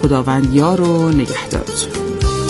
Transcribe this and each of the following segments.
خداوند یار و نگهدارتون.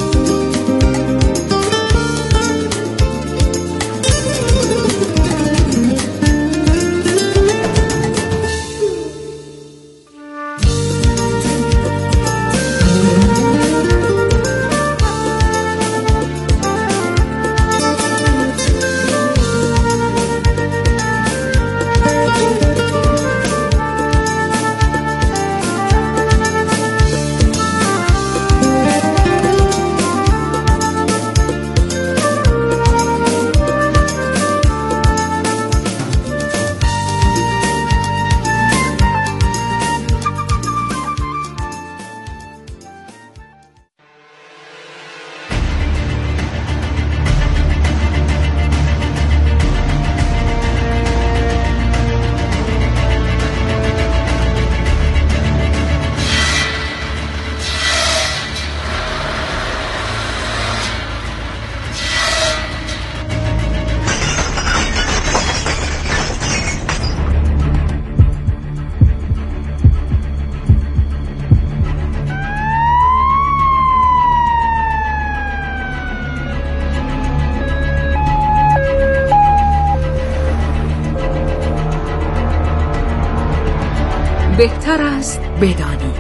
بهتر است بدانی.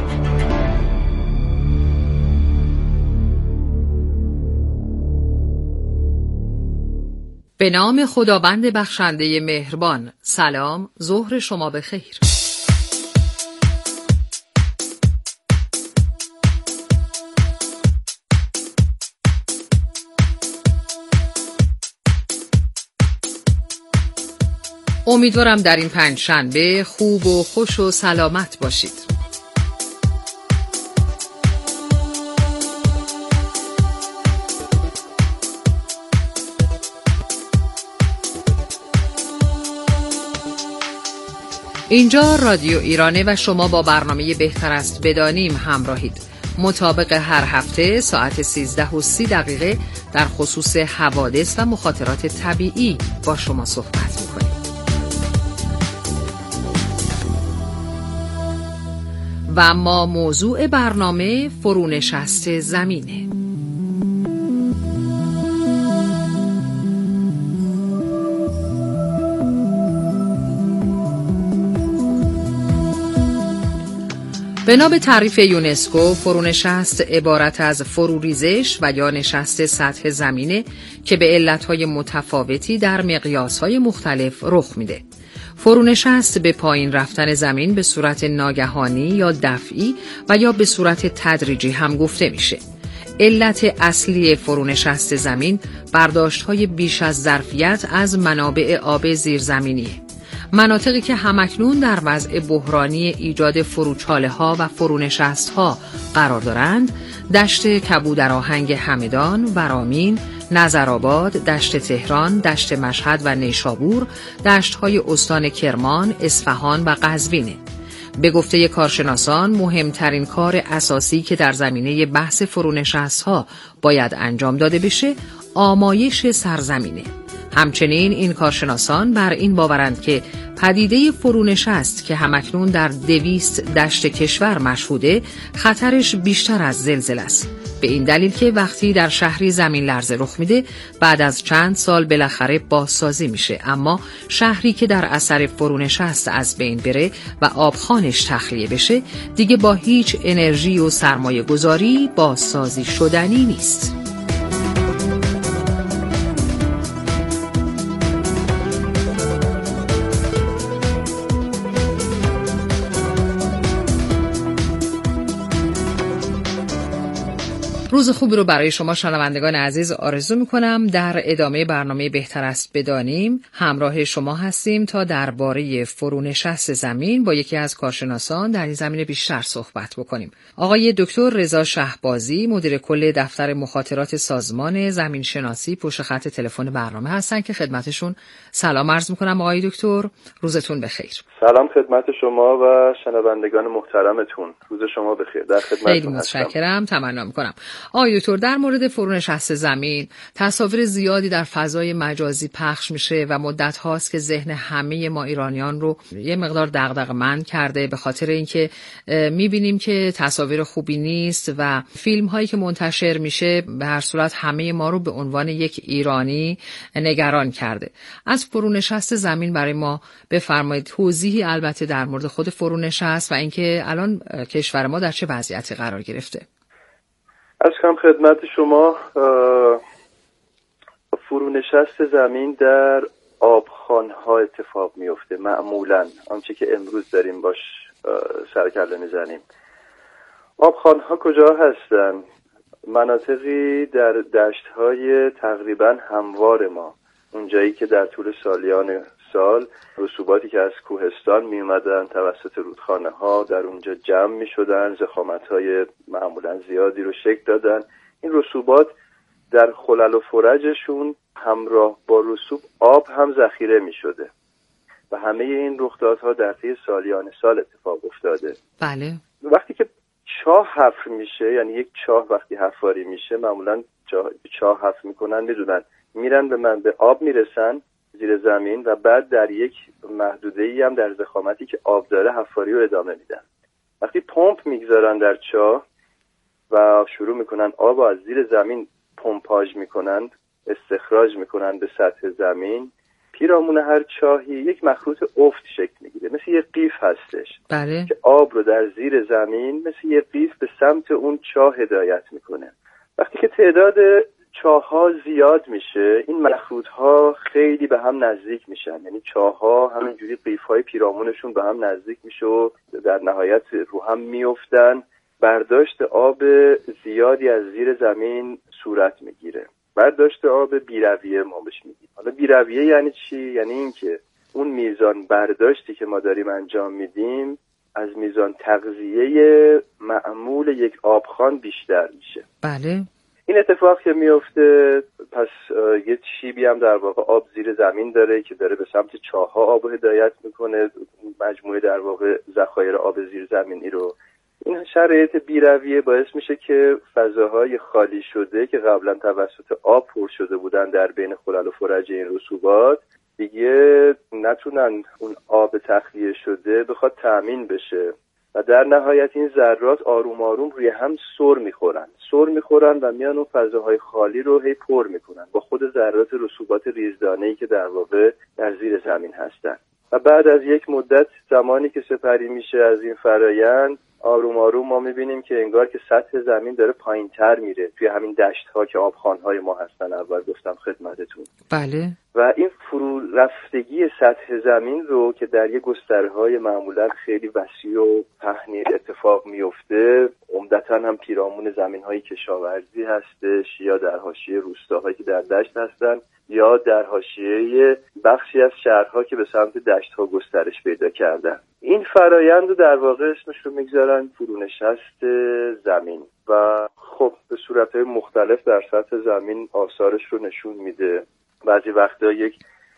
به نام خداوند بخشنده مهربان. سلام، ظهر شما بخیر. امیدوارم در این پنجشنبه خوب و خوش و سلامت باشید. اینجا رادیو ایرانه و شما با برنامه بهتر است بدانیم همراهید. مطابق هر هفته ساعت 13:30 در خصوص حوادث و مخاطرات طبیعی با شما صحبت می‌کنیم. و اما موضوع برنامه فرونشست زمینه. بنا به تعریف یونسکو، فرونشست عبارت از فروریزش و یا نشست سطح زمینه که به علتهای متفاوتی در مقیاسهای مختلف رخ میده. فرونشست به پایین رفتن زمین به صورت ناگهانی یا دفعی و یا به صورت تدریجی هم گفته میشه. علت اصلی فرونشست زمین برداشت‌های بیش از ظرفیت از منابع آب زیرزمینیه. مناطقی که همکنون در وضع بحرانی ایجاد فروچاله‌ها و فرونشست‌ها قرار دارند، دشت کبودرآهنگ همدان، ورامین، نظرآباد، دشت تهران، دشت مشهد و نیشابور، دشت‌های استان کرمان، اصفهان و قزوینه. به گفته کارشناسان مهمترین کار اساسی که در زمینه بحث فرونشست‌ها باید انجام داده بشه، آمایش سرزمینه. همچنین این کارشناسان بر این باورند که پدیده فرونشست که همکنون در 200 دشت کشور مشهوده، خطرش بیشتر از زلزله است. به این دلیل که وقتی در شهری زمین لرزه رخ میده، بعد از چند سال بالاخره بازسازی میشه، اما شهری که در اثر فرونشست از بین بره و آبخوانش تخلیه بشه، دیگه با هیچ انرژی و سرمایه گذاری بازسازی شدنی نیست. روز خوبی رو برای شما شنوندگان عزیز آرزو میکنم. در ادامه برنامه بهتر است بدانیم همراه شما هستیم تا درباره فرونشست زمین با یکی از کارشناسان در این زمینه بیشتر صحبت بکنیم. آقای دکتر رضا شهبازی، مدیر کل دفتر مخاطرات سازمان زمین شناسی، پشت خط تلفن برنامه هستن که خدمتشون سلام عرض میکنم. آقای دکتر روزتون بخیر. سلام خدمت شما و شنوندگان محترمتون. روز شما بخیر. در خدمتتون خیلی متشکرم. تمنا میکنم. آقای دکتر، در مورد فرونشست زمین تصاویر زیادی در فضای مجازی پخش میشه و مدت هاست که ذهن همه ما ایرانیان رو یه مقدار دغدغه‌مند کرده، به خاطر اینکه میبینیم که تصاویر خوبی نیست و فیلم هایی که منتشر میشه به هر صورت همه ما رو به عنوان یک ایرانی نگران کرده. از فرونشست زمین برای ما بفرمایید، توضیحی البته در مورد خود فرونشست و اینکه الان کشور ما در چه وضعیتی قرار گرفته. از کم خدمت شما، فرونشست زمین در آبخوان‌ها اتفاق میفته. معمولاً آنچه که امروز داریم باش سرکله میزنیم. آبخوان‌ها کجا هستن؟ مناطقی در دشت‌های تقریباً هموار ما، اونجایی که در طول سالیان سال رسوباتی که از کوهستان می اومدن توسط رودخانه‌ها در اونجا جمع می شدن، ضخامت‌های معمولاً زیادی رو شکل دادن. این رسوبات در خلل و فرجشون همراه با رسوب آب هم ذخیره می شده و همه این رخدادها در طی سالیان سال اتفاق افتاده. بله. وقتی که چاه حفر میشه، یعنی یک چاه وقتی حفاری میشه، معمولاً چاه حفر میکنن، میدونن میرن به آب میرسن زیر زمین و بعد در یک محدوده‌ای هم در ضخامتی که آب داره حفاری رو ادامه میدن. وقتی پمپ میگذارن در چاه و شروع میکنن آب از زیر زمین پمپاژ میکنن، استخراج میکنن به سطح زمین، پیرامون هر چاهی یک مخروط افت شکل میگیره، مثل یه قیف هستش. بله. که آب رو در زیر زمین مثل یه قیف به سمت اون چاه هدایت میکنه. وقتی که تعداد چاه‌ها زیاد میشه، این مخروط‌ها خیلی به هم نزدیک میشن، یعنی چاه‌ها همینجوری قیف‌های پیرامونشون به هم نزدیک میشه و در نهایت رو هم میافتن. برداشت آب زیادی از زیر زمین صورت میگیره. برداشت آب بی‌رویه ما بهش میگیم. حالا بی‌رویه یعنی چی؟ یعنی اینکه اون میزان برداشتی که ما داریم انجام میدیم از میزان تغذیه معمول یک آبخوان بیشتر میشه. بله. این اتفاق که میفته، پس یه شیبی هم در واقع آب زیر زمین داره که داره به سمت چاه‌ها آب هدایت میکنه، مجموعه در واقع ذخایر آب زیر زمینی رو. این شرایط بی‌رویه باعث میشه که فضاهای خالی شده که قبلا توسط آب پر شده بودن در بین خلل و فرج این رسوبات دیگه نتونن اون آب تخلیه شده بخواد تأمین بشه و در نهایت این ذرات آروم آروم روی هم سر میخورن و میان اون فضاهای خالی رو هی پر میکنن با خود ذرات رسوبات ریزدانه‌ای که در واقع در زیر زمین هستن. و بعد از یک مدت زمانی که سپری میشه از این فرایند، آروم آروم ما میبینیم که انگار که سطح زمین داره پایین‌تر میره توی همین دشت‌ها که آبخوان‌های ما هستن. اول گفتم خدمتتون. بله. و این فرو رفتگی سطح زمین رو که در یک گسترهای معمولا خیلی وسیع و پهنی اتفاق میفته، عمدتاً هم پیرامون زمین‌های کشاورزی هستش یا در حاشیه روستاهایی که در دشت هستن یا در حاشیه بخشی از شهرها که به سمت دشت‌ها گسترش پیدا کردن. این فرایند رو در واقع اسمش رو میگذارن فرونشست زمین و خب به صورت‌های مختلف در سطح زمین آثارش رو نشون میده. بعضی وقتا یک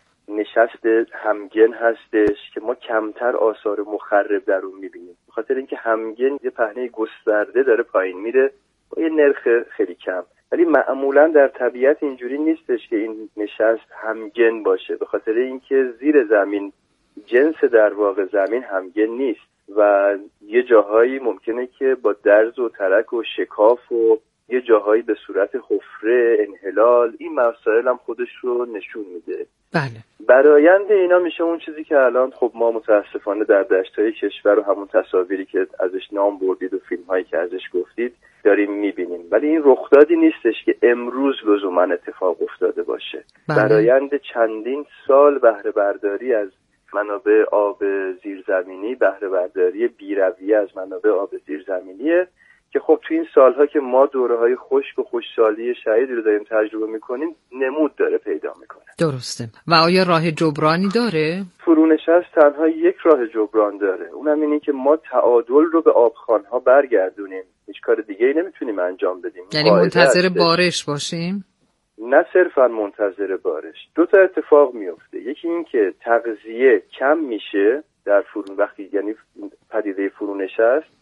نشست همگن هستش که ما کمتر آثار مخرب در اون میبینیم، به خاطر اینکه همگن یه پهنه گسترده داره پایین میره با یه نرخ خیلی کم. ولی معمولا در طبیعت اینجوری نیستش که این نشست همگن باشه، به خاطر اینکه زیر زمین جنس در واقع زمین همگن نیست و یه جاهایی ممکنه که با درز و ترک و شکاف و یه جاهایی به صورت حفره، انحلال، این مسائل هم خودش رو نشون میده. بله. برآیند اینا میشه اون چیزی که الان خب ما متاسفانه در دشت‌های کشور و همون تصاویری که ازش نام بردید و فیلم‌هایی که ازش گفتید داریم میبینیم. ولی این رخدادی نیستش که امروز لزوما اتفاق افتاده باشه. برآیند چندین سال بهره برداری از منابع آب زیرزمینی، بهره برداری بی‌رویه از منابع آب زیرزمینیه که خب تو این سالها که ما دوره‌های خشک و خوشسالی شدیدی رو داریم تجربه می‌کنیم نمود داره پیدا می‌کنه. درسته. و آیا راه جبرانی داره؟ فرونشست تنها یک راه جبران داره، اونم اینه که ما تعادل رو به آبخوان‌ها برگردونیم. هیچ کار دیگه‌ای نمیتونیم انجام بدیم. یعنی منتظر بارش باشیم؟ نه صرفا منتظر بارش. دو تا اتفاق میفته. یکی این که تغذیه کم میشه در وقتی یعنی پدیده فرونشست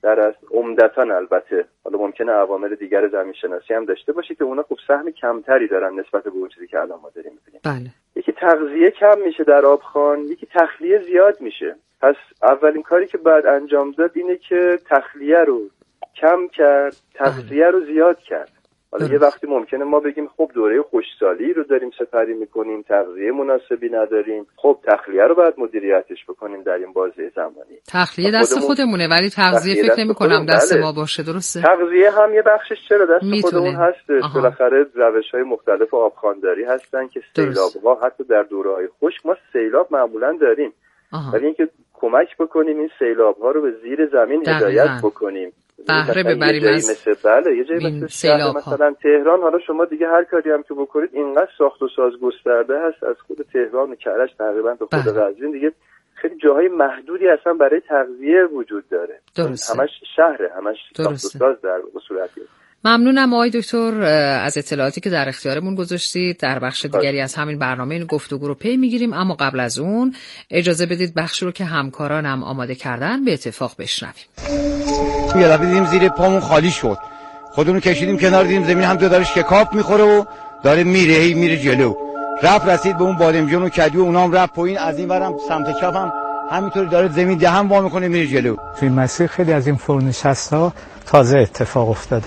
بیشتر است. عمدتاً البته حالا ممکنه عوامل دیگر زمین شناسی هم داشته باشه که اونا خب سهم کمتری دارن نسبت به اون چیزی که الان ما داریم می‌بینیم. بله. یکی تغذیه کم میشه در آبخوان، یکی تخلیه زیاد میشه. پس اولین کاری که باید انجام داد اینه که تخلیه رو کم کرد، تغذیه رو زیاد کرد. حالا یه وقتی ممکنه ما بگیم خب دوره خشکسالی رو داریم سپری میکنیم، تغذیه مناسبی نداریم، خب تخلیه رو باید مدیریتش بکنیم در این بازه زمانی. تخلیه دست خودمونه ولی تغذیه فکر نمی‌کنم دست ما باشه. درسته؟ تغذیه هم یه بخشش چرا دست خودمون هستش. بالاخره روش‌های مختلف آبخوانداری هستن که سیلاب‌ها حتی در دوره‌های خشک ما سیلاب معمولاً داریم. ولی اینکه کمک بکنیم این سیلاب‌ها رو به زیر زمین هدایت بکنیم. بهره ببریم از یه جایی مثل مثلا تهران. حالا شما دیگه هر کاری هم که بکنید اینقدر ساخت و ساز گسترده هست از خود تهران و کرج تقریبا تا خود قزوین، دیگه خیلی جاهای محدودی اصلا برای تغذیه وجود داره. درسته. همش شهره، همش ساخت و ساز در صورتی. ممنونم آقای دکتر از اطلاعاتی که در اختیارمون گذاشتید. در بخش دیگری از همین برنامه این گفتگو رو پی میگیریم، اما قبل از اون اجازه بدید بخشی رو که همکارانم آماده کردن به اتفاق بشنویم. یه دفعه دیدیم زیر پامون خالی شد، خودمون کشیدیم کنار، دیدیم زمین هم داره شکاف میخوره و داره میره جلو. رسید به اون بادمجون و کدو، اونام رفت پایین، از این ورم سمت چپ هم همینطوری داره زمین دهن وا میکنه میره جلو. توی مسیر خیلی از این فرونشست‌ها تازه اتفاق افتاده.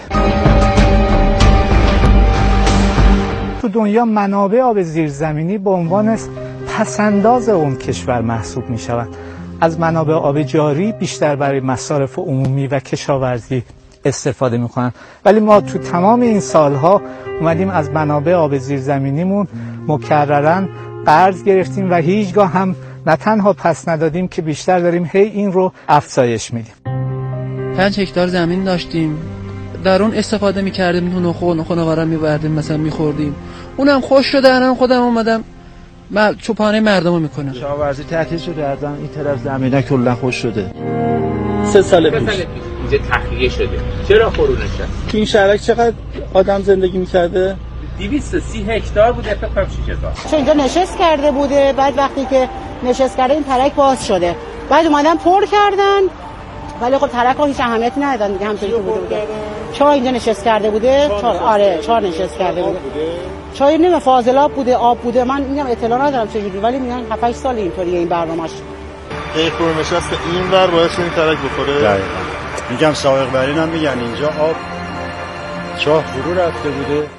تو دنیا منابع آب زیرزمینی به عنوان پسنداز اون کشور محسوب میشوند. از منابع آب جاری بیشتر برای مصارف عمومی و کشاورزی استفاده میکنن، ولی ما تو تمام این سالها اومدیم از منابع آب زیرزمینیمون مکررن قرض گرفتیم و هیچگاه هم نه تنها پس ندادیم که بیشتر داریم هی این رو افزایش میدیم. 5 هکتار زمین داشتیم، در اون استفاده میکردیم، نخونوارا میبردیم مثلا میخوردیم، اونم خوش شده. الان خودم اومدم چوپانه مردمو میکنم. کشاورزی تعطیل شده، از این طرف زمینا کلا خوش شده. 3 سال پیش اینجا تخلیه شده. چرا فرونشست؟ تو این شهرک چقدر آدم زندگی میکرده؟ 230 هکتار بوده، فکر کنم 6000. چون اینجا نشست کرده بوده، بعد وقتی که نشست کرده این ترک باز شده، بعد اومدن پر کردن، ولی خب ترک ها هیچ اهمیتی ندادن دیگه، همونطوری که بوده. چای اینجا نشست کرده بوده، چای نشست کرده بوده. چای نمیدونم فاضلاب بوده، آب بوده، من میگم اطلاع ندارم چجوری، ولی میگن 7-8 سال اینطوریه این برنامه‌اش. فرونشست این ور باعث این ترک بخوره. دقیقاً. میگم سابق برین هم میگن اینجا آب چاه فرو رفته بوده.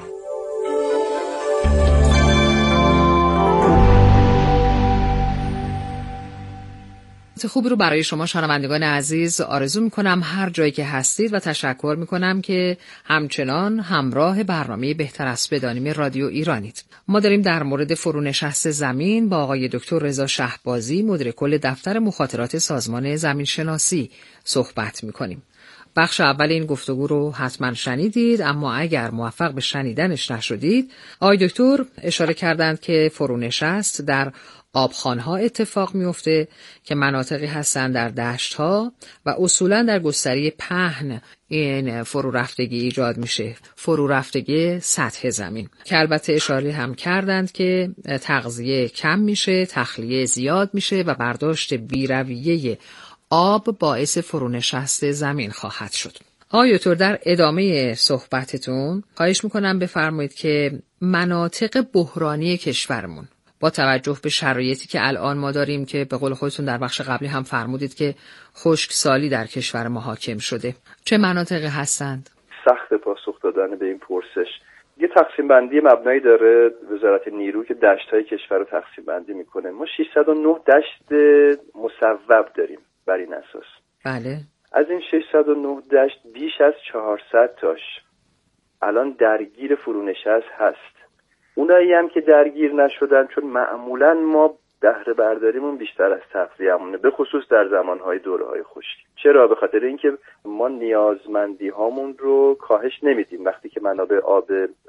خوبی رو برای شما شنوندگان عزیز آرزو میکنم هر جایی که هستید و تشکر میکنم که همچنان همراه برنامه بهتر است بدانیم رادیو ایرانید. ما داریم در مورد فرونشست زمین با آقای دکتر رضا شهبازی مدیر کل دفتر مخاطرات سازمان زمین شناسی صحبت میکنیم. بخش اول این گفتگو رو حتما شنیدید، اما اگر موفق به شنیدنش نشدید، آقای دکتر اشاره کردند که فرونشست در آبخوان‌ها اتفاق میفته که مناطقی هستند در دشت‌ها و اصولاً در گستره پهن این فرو رفتگی ایجاد میشه، فرو رفتگی سطح زمین، که البته اشاره هم کردند که تغذیه کم میشه، تخلیه زیاد میشه و برداشت بی‌رویه آب باعث فرونشست زمین خواهد شد. آقای دکتر در ادامه صحبتتون خواهش میکنم بفرمایید که مناطق بحرانی کشورمون با توجه به شرایطی که الان ما داریم که به قول خودتون در بخش قبلی هم فرمودید که خشکسالی در کشور ما حاکم شده، چه مناطقی هستند؟ سخت پاسخ دادن به این پرسش. یه تقسیم بندی مبنایی داره وزارت نیرو که دشت‌های کشور رو تقسیم بندی میکنه. ما 609 دشت مصوب داریم بر این اساس. بله. از این 609 دشت بیش از 400 تاش الان درگیر فرونشست هست. اونایی هم که درگیر نشدن چون معمولا ما بهره برداریمون بیشتر از تغذیه‌مونه، به خصوص در زمانهای دوره‌های خشک. چرا؟ به خاطر اینکه ما نیازمندی هامون رو کاهش نمیدیم وقتی که منابع آب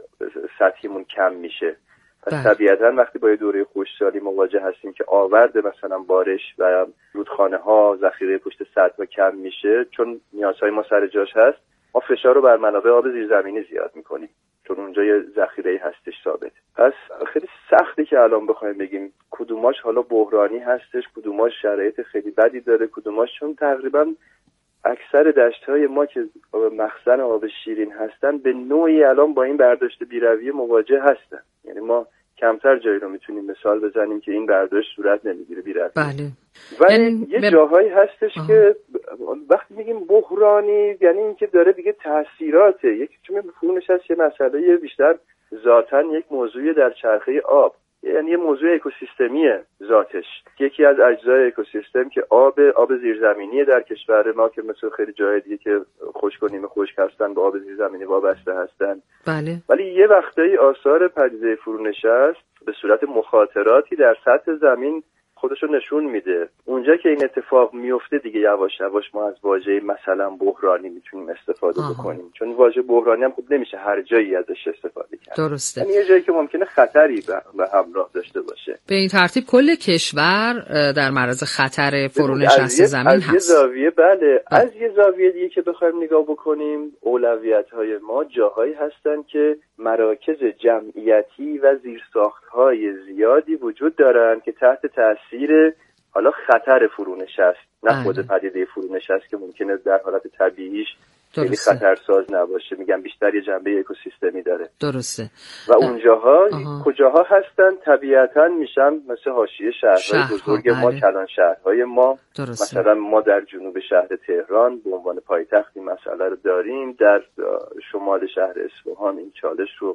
سطحیمون کم میشه. پس طبیعتاً وقتی با دوره خشکسالی مواجه هستیم که آورد مثلا بارش و رودخانه‌ها ذخیره پشت سدها کم میشه، چون نیازهای ما سر جاش هست، ما فشار رو بر منابع آب زیرزمینی زیاد میکنیم چون اونجا یه ذخیره هستش ثابت. پس خیلی سخته که الان بخوایم بگیم کدوماش حالا بحرانی هستش، کدوماش شرایط خیلی بدی داره، کدوماش چون تقریبا اکثر دشت‌های ما که مخزن آب شیرین هستن به نوعی الان با این برداشت بی‌رویه مواجه هستن. یعنی ما کمتر جایی رو میتونیم مثال بزنیم که این برداشت صورت نمیگیره بی‌رویه. بله. ولی یه جاهایی هستش که وقتی میگیم بحرانی یعنی اینکه داره دیگه تاثیراته. یکی چون مفهومش هست یه مسئله بیشتر ذاتاً یک موضوع در چرخه آب، یعنی یه موضوع اکوسیستمیه ذاتش. یکی از اجزای اکوسیستم که آب زیرزمینی در کشور ما که مثل خیلی جای دیگه که خشک و نیمه خشک هستن به آب زیرزمینی وابسته هستن. بله. ولی یه وقتایی آثار پدیده فرونشست به صورت مخاطراتی در سطح زمین خودشو نشون میده. اونجا که این اتفاق میفته دیگه یواش یواش ما از واژه مثلا بحرانی میتونیم استفاده بکنیم، چون واژه بحرانی هم خوب نمیشه هر جایی ازش استفاده کرد. درسته. یعنی یه جایی که ممکنه خطری به همراه داشته باشه. به این ترتیب کل کشور در معرض خطر فرونشست زمین هست. از یه زاویه بله، از یه زاویه دیگه که بخوایم نگاه بکنیم اولویت‌های ما جاهایی هستن که مراکز جمعیتی و زیرساخت‌های زیادی وجود دارن که تحت تاثیر حالا خطر فرونشست، نه خود پدیده فرونشست که ممکنه در حالت طبیعیش خیلی خطرساز نباشه، میگم بیشتر یه جنبه اکوسیستمی داره. درسته. و اونجاها کجاها هستن؟ طبیعتاً میشن مثل حاشیه شهرهای بزرگ ما، کلان شهرهای ما. مثلا ما در جنوب شهر تهران به عنوان پایتخت این مسئله رو داریم، در شمال شهر اصفهان این چالش رو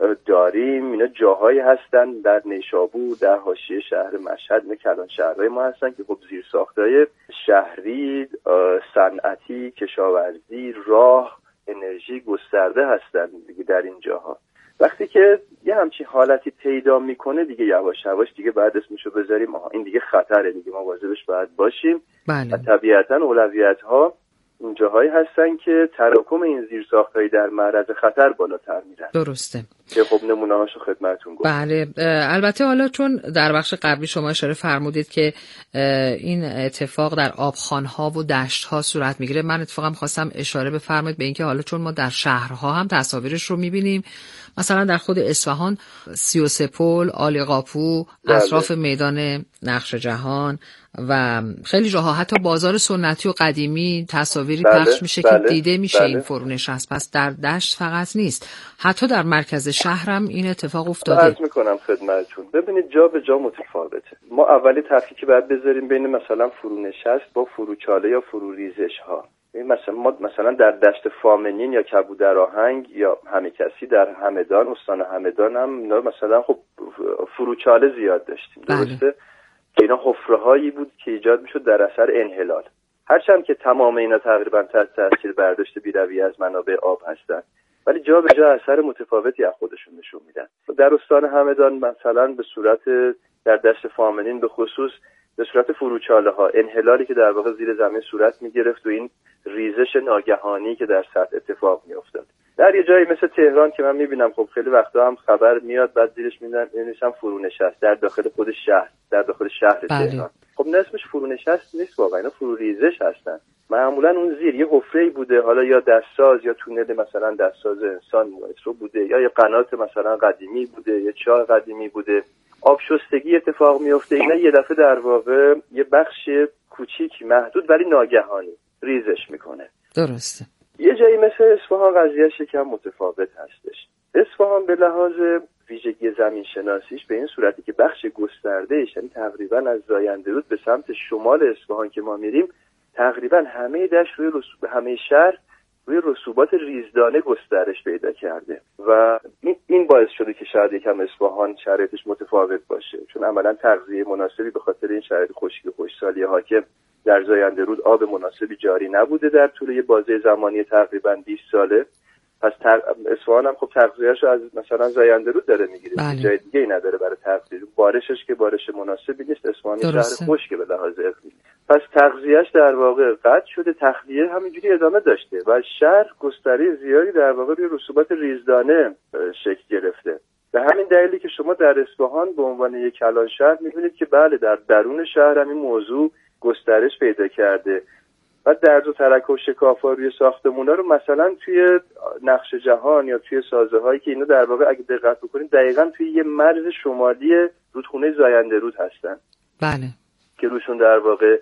داریم. اینا جاهایی هستن در نیشابور، در حاشیه شهر مشهد، نه کلان شهرهای ما هستن که خب زیرساخت‌های شهری، صنعتی، کشاورزی، راه، انرژی گسترده هستن دیگه در این جاها. وقتی که یه همچین حالتی پیدا میکنه دیگه یواش یواش دیگه بعد اسمشو بذاریم این دیگه خطره دیگه، ما مواظبش باید باشیم. بله. و طبیعتاً اولویت‌ها اون جاهایی هستن که تراکم این زیرساخت‌های در معرض خطر بالاتر میرن. درسته. که خب نمونه‌هاشو خدمتتون گفتم. بله. البته حالا چون در بخش قبلی شما اشاره فرمودید که این اتفاق در آبخوان‌ها و دشت‌ها صورت میگیره، من اتفاقا خواستم اشاره بفرمایید به اینکه حالا چون ما در شهرها هم تصاویرش رو میبینیم، مثلا در خود اصفهان 33 پل، عالیقاپو، اطراف میدان نقش جهان و خیلی جاها حتی بازار سنتی و قدیمی تصاویری پخش میشه که دیده میشه این فرونشست. پس در دشت فقط نیست، حتی در مرکز شهرم این اتفاق افتاده. عرض میکنم خدمتتون، ببینید جا به جا متفاوته. ما اولی تفکیکی باید بذاریم بین مثلا فرونشست با فروچاله یا فروریزش ها. ما مثلا در دشت فامنین یا کبودر آهنگ یا همه کسی در همدان، استان همدان هم مثلا خب فروچاله زیاد داشتیم. درسته؟ اینا حفره‌هایی بود که ایجاد میشد در اثر انحلال. هرچند که تمام اینا تقریبا تحت تاثیر برداشت بی‌رویه از منابع آب هستن، ولی جا به جا اثر متفاوتی از خودشون نشون میدن. در استان همدان مثلا به صورت، در دشت فامنین به خصوص به صورت فروچاله ها، انحلالی که در واقع زیر زمین صورت میگرفت و این ریزش ناگهانی که در سطح اتفاق میافتاد. در یه جایی مثل تهران که من میبینم خب خیلی وقتا هم خبر میاد بعد زیرش می‌نویسن فرونشست در داخل خود شهر، در داخل شهر تهران. خب نه اسمش فرونشست نیست واقعا، اینا فروریزش هستن. معمولا اون زیر یه حفره‌ای بوده، حالا یا دستساز یا تونل مثلا دستساز انسان رو بوده، یا قنات مثلا قدیمی بوده، یا چاه قدیمی بوده. آب شستگی اتفاق میفته، اینا یه دفعه در واقع یه بخش کوچیک محدود ولی ناگهانی ریزش میکنه. درسته. یه جایی مثل اصفهان قضیهش یکم متفاوت هستش. اصفهان به لحاظ ویژگی زمین شناسیش به این صورتی که بخش گستردهش، یعنی تقریبا از زاینده‌رود به سمت شمال اصفهان که ما میریم، تقریبا همه دشت همه شهر روی رسوبات ریزدانه گسترش پیدا کرده و این باعث شده که شاید یکم اصفهان شرایطش متفاوت باشه، چون عملا تغذیه مناسبی به خاطر این شرایط خشکی و خشکسالی حاکم در زاینده‌رود آب مناسبی جاری نبوده در طول یه بازه زمانی تقریبا 20 ساله. پس اصفهان هم خب تغذیه‌اشو از مثلا زاینده‌رود داره میگیره، جای دیگه ای نداره برای تغذیه. بارشش که بارش مناسبی نیست، اصفهان شهر خشکه به لحاظ اقلیمی، پس تغذیه‌اش در واقع قطع شده، تخلیه همینجوری ادامه داشته و شهر گستره زیادی در واقع روی رسوبات ریزدانه شکل گرفته. به همین دلیلی که شما در اصفهان به عنوان یک کلان شهر می‌بینید که بله در درون شهر هم این موضوع گسترش پیدا کرده و درز و ترک و شکاف‌ها روی ساختمونا رو مثلا توی نقش جهان یا توی سازه‌هایی که اینو در واقع اگه دقت بکنید دقیقاً توی یه مرز شمالی رودخونه زاینده‌رود هستن. بله. که روشون در واقع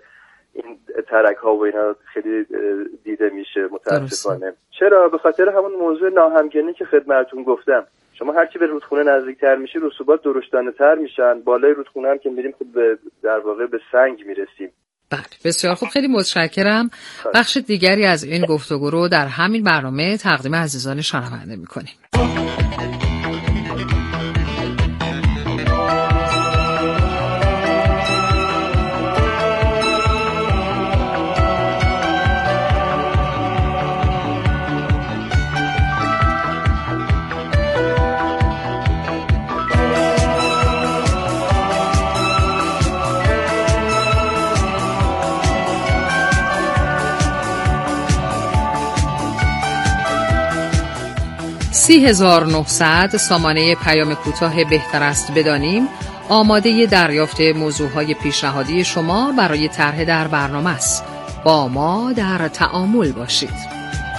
این ترک ها و اینا خیلی دیده میشه متاسفانه. چرا؟ به خاطر همون موضوع ناهمگنی که خدمتتون گفتم. شما هر کی به رودخونه نزدیکتر میشه رسوبات درشتانه تر میشن، بالای رودخونه هم که میریم خب در واقع به سنگ میرسیم. بله بسیار خوب، خیلی متشکرم. بخش دیگری از این گفتگو رو در همین برنامه تقدیم عزیزان شنونده میکنیم. سی 1900 سامانه پیام کوتاه بهتر است بدانیم آماده دریافت موضوعهای پیشنهادی شما برای طرح در برنامه است. با ما در تعامل باشید.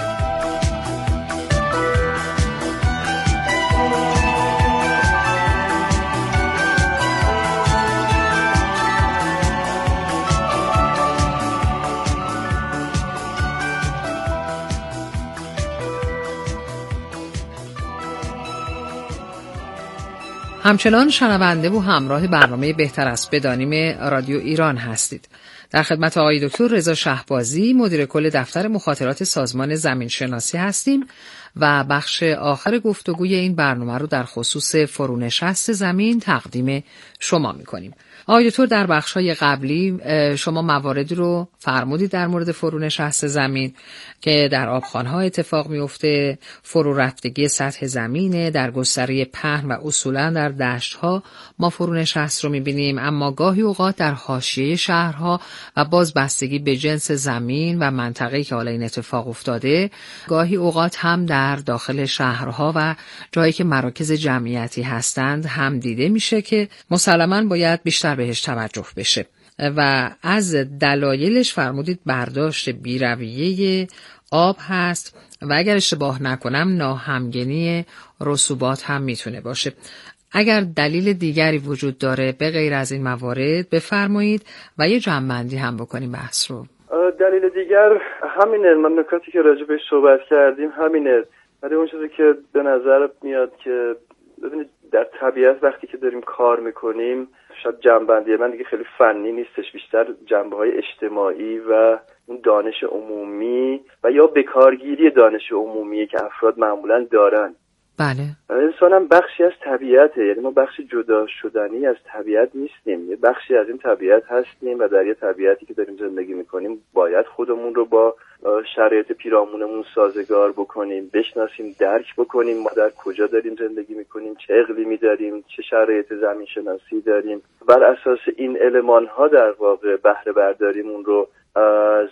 همچنان شنونده و همراه برنامه بهتر است بدانیم رادیو ایران هستید. در خدمت آقای دکتر رضا شهبازی مدیر کل دفتر مخاطرات سازمان زمین شناسی هستیم و بخش آخر گفتگوی این برنامه رو در خصوص فرونشست زمین تقدیم شما می‌کنیم. آقای دکتر در بخش‌های قبلی شما مواردی رو فرمودید در مورد فرونشست زمین که در آبخوان‌ها اتفاق میفته، فرو رفتگی سطح زمینه، در گستره پهن و اصولاً در دشت‌ها ما فرونشست رو می‌بینیم، اما گاهی اوقات در حاشیه شهرها و باز بستگی به جنس زمین و منطقه‌ای که حالا این اتفاق افتاده، گاهی اوقات هم در داخل شهرها و جایی که مراکز جمعیتی هستند هم دیده میشه که مسلماً باید بیشتر بهش توجه بشه و از دلایلش فرمودید برداشت بی‌رویه آب هست و اگر اشتباه نکنم ناهمگنی رسوبات هم میتونه باشه. اگر دلیل دیگری وجود داره به غیر از این موارد بفرمایید و یه جمع‌بندی هم بکنیم بحث رو. دلیل دیگر همینه، من نکاتی که راجع بهش صحبت کردیم همینه. ولی اون چیزی که به نظر میاد که ببینید در طبیعت وقتی که داریم کار میکنیم شاید جنبندی من دیگه خیلی فنی نیستش، بیشتر جنبه‌های اجتماعی و اون دانش عمومی و یا بکارگیری دانش عمومی که افراد معمولاً دارن. بله. انسان هم بخشی از طبیعته، یعنی ما بخشی جدا شدنی از طبیعت نیستیم، یه بخشی از این طبیعت هستیم و در یه طبیعتی که داریم زندگی میکنیم باید خودمون رو با شرایط پیرامونمون سازگار بکنیم، بشناسیم، درک بکنیم ما در کجا داریم زندگی میکنیم، چه اقلیمی داریم، چه شرایط زمین شناسی داریم. بر اساس این المان ها در واقع بهره برداریمون رو از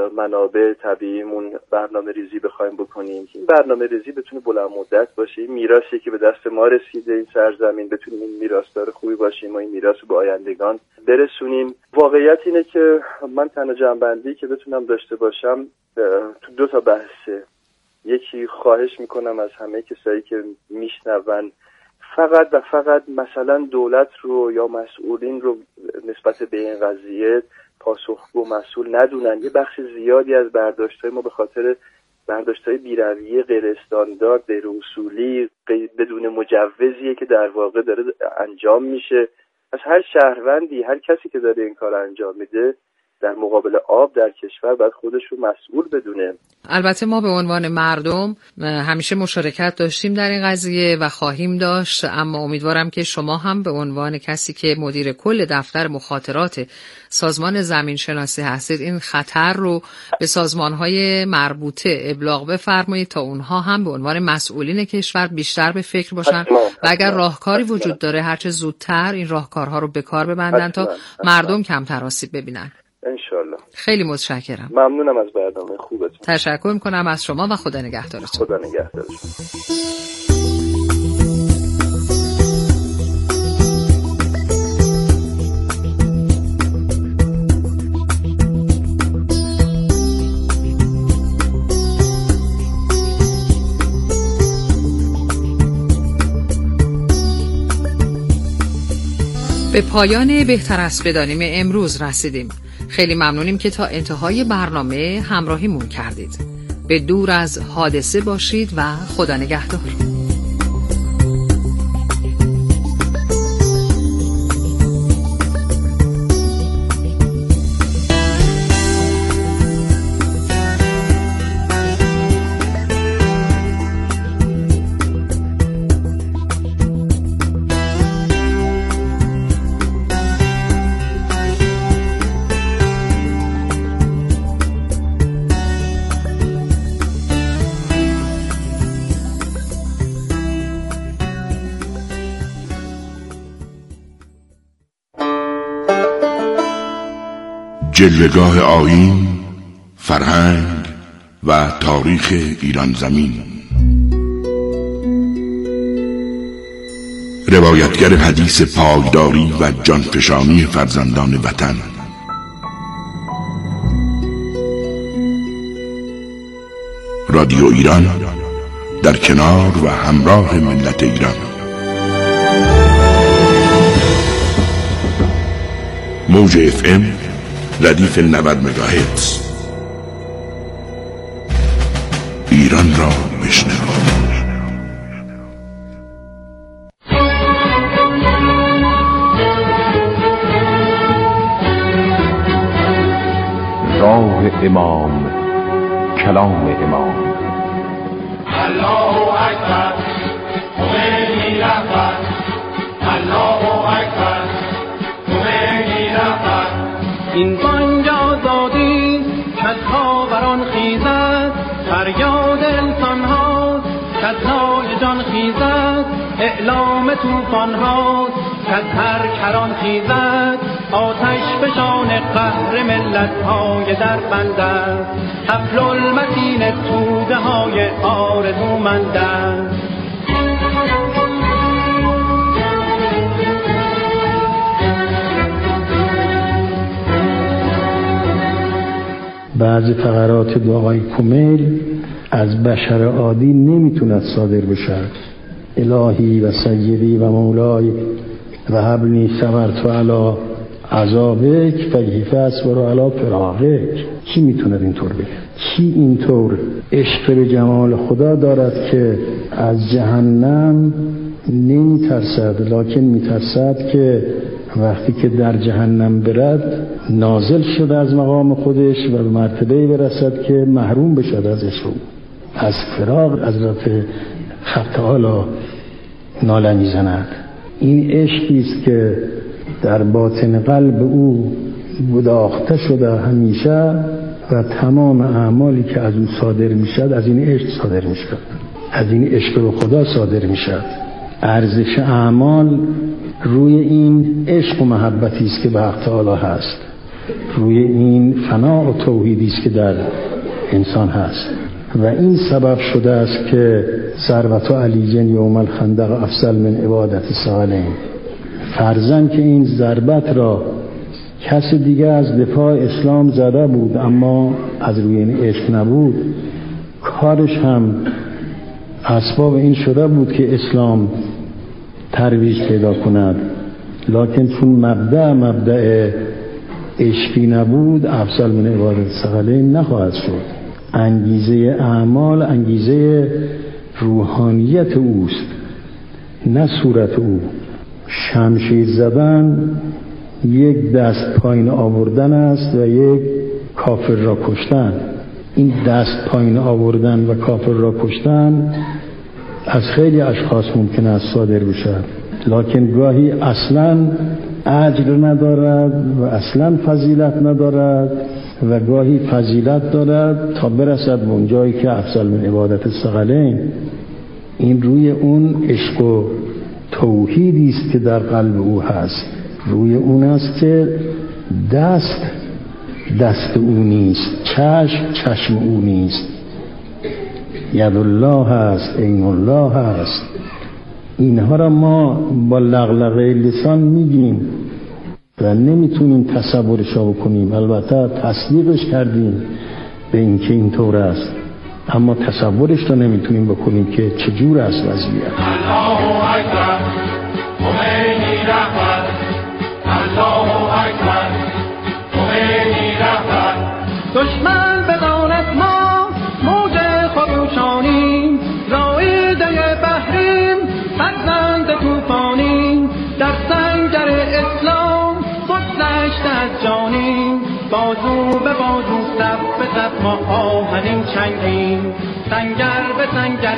منابع طبیعیمون برنامه ریزی بخوایم بکنیم. این برنامه ریزی بتونه بلند مدت باشه، این میراثی که به دست ما رسیده این سرزمین بتونیم این میراثدار خوبی باشیم و این میراث رو به آیندگان برسونیم. واقعیت اینه که من تنها جنبندی که بتونم داشته باشم تو دو تا بحثه. یکی خواهش میکنم از همه کسایی که میشنون فقط مثلا دولت رو یا مسئولین رو نسبت به این قضیه پاسخگو مسئول ندونن. یه بخش زیادی از برداشت‌های ما به خاطر برداشت‌های بی‌رویه، غیر استاندارد، غیر اصولی، بدون مجوزیه که در واقع داره انجام میشه. از هر شهروندی، هر کسی که داره این کار انجام میده در مقابل آب در کشور باید خودش رو مسئول بدونه. البته ما به عنوان مردم همیشه مشارکت داشتیم در این قضیه و خواهیم داشت، اما امیدوارم که شما هم به عنوان کسی که مدیر کل دفتر مخاطرات سازمان زمین شناسی هستید این خطر رو به سازمان‌های مربوطه ابلاغ بفرمایید تا اونها هم به عنوان مسئولین کشور بیشتر به فکر باشن و اگر راهکاری وجود داره هرچه زودتر این راهکارها رو به کار ببندن تا مردم کمتر آسیب ببینن. انشالله. خیلی متشکرم. ممنونم از برنامه خوبتون. تشکر میکنم از شما و خدا نگهدارتون. خدا نگهدارتون. به پایان بهتر است بدانیم امروز رسیدیم. خیلی ممنونیم که تا انتهای برنامه همراهیمون کردید. به دور از حادثه باشید و خدا نگهدار. جلوه‌گاه آیین، فرهنگ و تاریخ ایران زمین. روایتگر حدیث پایداری و جانفشانی فرزندان وطن. رادیو ایران در کنار و همراه ملت ایران. موج FM ردیف 90 مگاهرتز. ایران را بشنو. راه امام، کلام امام. الله اکبر، خمینی رهبر. الله اکبر، خمینی رهبر. این بانگ آزادی که از خاوران خیزد، فریاد انسان هاست که از نای جان خیزد، اعلام توفان هاست که از هر کران خیزد، آتش فشان قهر ملت های در بند است، حبل المتین توده های آرزومند است. بعضی فقرات دعای کمیل از بشر عادی نمیتوند صادر بشد. الهی و سیدی و مولای و حبنی صبرت علی عذابک فیه فاصبر علی فراقک. کی میتوند اینطور بگه؟ کی اینطور عشق به جمال خدا دارد که از جهنم نمیترسد، لکن میترسد که وقتی که در جهنم برد نازل شده از مقام خودش و به مرتبه برسد که محروم بشد از عشق، از فراق حضرت حق تعالی ناله میزند. این عشقی است که در باطن قلب او گداخته شده همیشه و تمام اعمالی که از او صادر میشد از این عشق صادر میشد، از این عشق به خدا صادر میشد. ارزش اعمال روی این عشق و محبتی است که به حق تعالی هست، روی این فنا و توحیدی است که در انسان هست و این سبب شده است که ثروت علی یوم الخندق افضل من عبادت الثقلین. فرضاً که این ضربت را کس دیگه از دفاع اسلام زده بود اما از روی این عشق نبود، کارش هم اسباب این شده بود که اسلام ترویج پیدا کند، لکن چون مبدأ عشقی نبود افضل من عبادت الثقلین نخواهد شد. انگیزه اعمال انگیزه روحانیت اوست، نه صورت او. شمشیر زدن یک دست پایین آوردن است و یک کافر را کشتن. این دست پایین آوردن و کافر را کشتن از خیلی اشخاص ممکن است صادر بشد، لکن گاهی اصلا اجر ندارد و اصلا فضیلت ندارد و گاهی فضیلت دارد تا برسد به اون جایی که افضل من عبادت الثقلین. این روی اون عشق و توحیدی است که در قلب او هست، روی اون است که دست او نیست، چشم او نیست، ید الله هست، عین الله هست. اینها را ما با لغلغه لسان میگیم و نمیتونیم تصورش را بکنیم. البته تصدیقش کردیم به اینکه اینطور است، اما تصورش را نمیتونیم بکنیم که چجور است وضعیت. الله اکبر، خمینی رهبر. الله اکبر، خمینی بازو به بازو صف به صف ما آهنین چنگیم سنگر به سنگر